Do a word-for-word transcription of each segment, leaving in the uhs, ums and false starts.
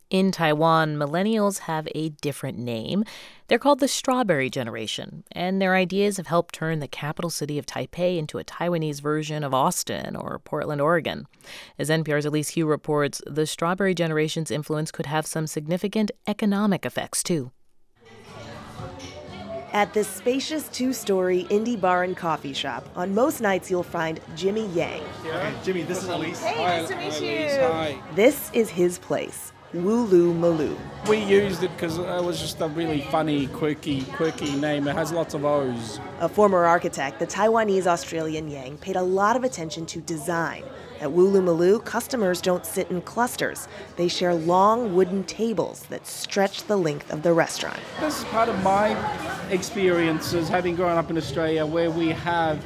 In Taiwan, millennials have a different name. They're called the Strawberry Generation, and their ideas have helped turn the capital city of Taipei into a Taiwanese version of Austin or Portland, Oregon. As N P R's Elise Hu reports, the Strawberry Generation's influence could have some significant economic effects, too. At this spacious two-story indie bar and coffee shop, on most nights you'll find Jimmy Yang. Okay, Jimmy, this is Elise. Hey, nice to meet you. Hi. This is his place, Wulu Malu. We used it because it was just a really funny, quirky, quirky name. It has lots of O's. A former architect, the Taiwanese-Australian Yang paid a lot of attention to design. At Wulu Malu, customers don't sit in clusters. They share long wooden tables that stretch the length of the restaurant. This is part of my experiences, having grown up in Australia, where we have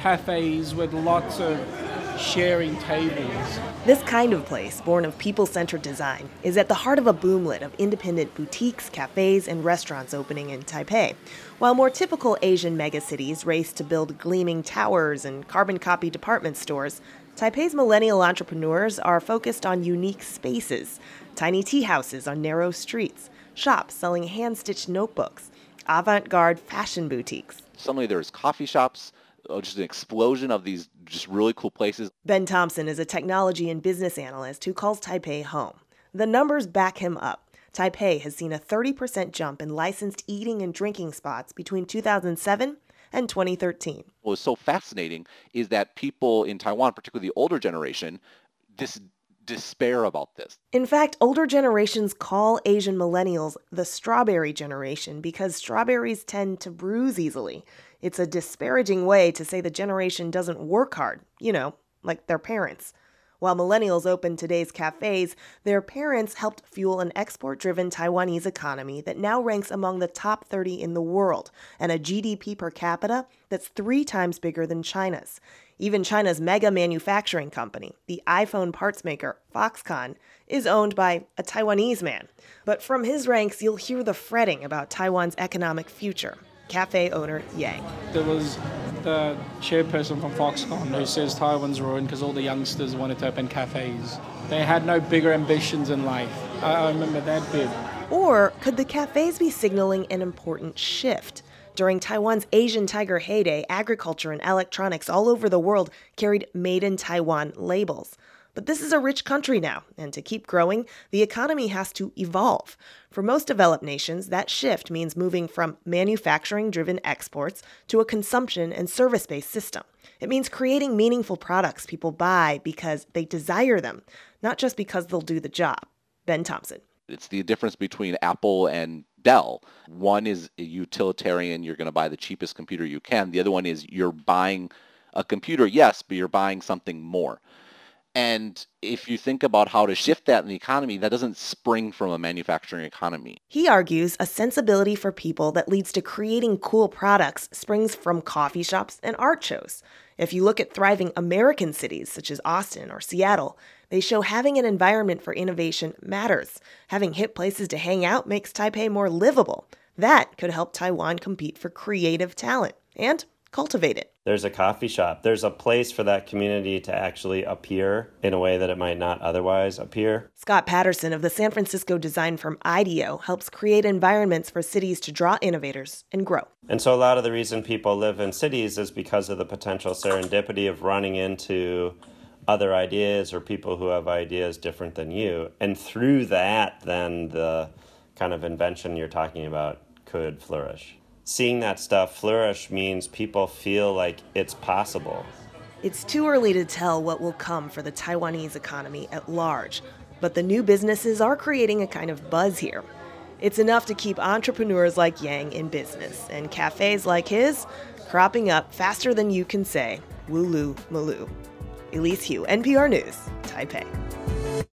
cafes with lots of sharing tables. This kind of place, born of people-centered design, is at the heart of a boomlet of independent boutiques, cafes, and restaurants opening in Taipei. While more typical Asian megacities race to build gleaming towers and carbon-copy department stores, Taipei's millennial entrepreneurs are focused on unique spaces, tiny tea houses on narrow streets, shops selling hand-stitched notebooks, avant-garde fashion boutiques. Suddenly there's coffee shops, oh, just an explosion of these just really cool places. Ben Thompson is a technology and business analyst who calls Taipei home. The numbers back him up. Taipei has seen a thirty percent jump in licensed eating and drinking spots between two thousand seven and twenty thirteen. What was so fascinating is that people in Taiwan, particularly the older generation, this despair about this. In fact, older generations call Asian millennials the strawberry generation because strawberries tend to bruise easily. It's a disparaging way to say the generation doesn't work hard, you know, like their parents. While millennials opened today's cafes, their parents helped fuel an export-driven Taiwanese economy that now ranks among the top thirty in the world and a G D P per capita that's three times bigger than China's. Even China's mega manufacturing company, the iPhone parts maker Foxconn, is owned by a Taiwanese man. But from his ranks, you'll hear the fretting about Taiwan's economic future. Cafe owner Yang. There was the chairperson from Foxconn who says Taiwan's ruined because all the youngsters wanted to open cafes. They had no bigger ambitions in life. I, I remember that bit. Or could the cafes be signaling an important shift? During Taiwan's Asian Tiger heyday, agriculture and electronics all over the world carried Made in Taiwan labels. But this is a rich country now, and to keep growing, the economy has to evolve. For most developed nations, that shift means moving from manufacturing-driven exports to a consumption and service-based system. It means creating meaningful products people buy because they desire them, not just because they'll do the job. Ben Thompson. It's the difference between Apple and Dell. One is a utilitarian, you're going to buy the cheapest computer you can. The other one is you're buying a computer, yes, but you're buying something more. And if you think about how to shift that in the economy, that doesn't spring from a manufacturing economy. He argues a sensibility for people that leads to creating cool products springs from coffee shops and art shows. If you look at thriving American cities such as Austin or Seattle, they show having an environment for innovation matters. Having hip places to hang out makes Taipei more livable. That could help Taiwan compete for creative talent and cultivate it. There's a coffee shop. There's a place for that community to actually appear in a way that it might not otherwise appear. Scott Patterson of the San Francisco design firm IDEO helps create environments for cities to draw innovators and grow. And so a lot of the reason people live in cities is because of the potential serendipity of running into other ideas or people who have ideas different than you. And through that, then the kind of invention you're talking about could flourish. Seeing that stuff flourish means people feel like it's possible. It's too early to tell what will come for the Taiwanese economy at large, but the new businesses are creating a kind of buzz here. It's enough to keep entrepreneurs like Yang in business, and cafes like his cropping up faster than you can say, Wulu Malu. Elise Hu, N P R News, Taipei.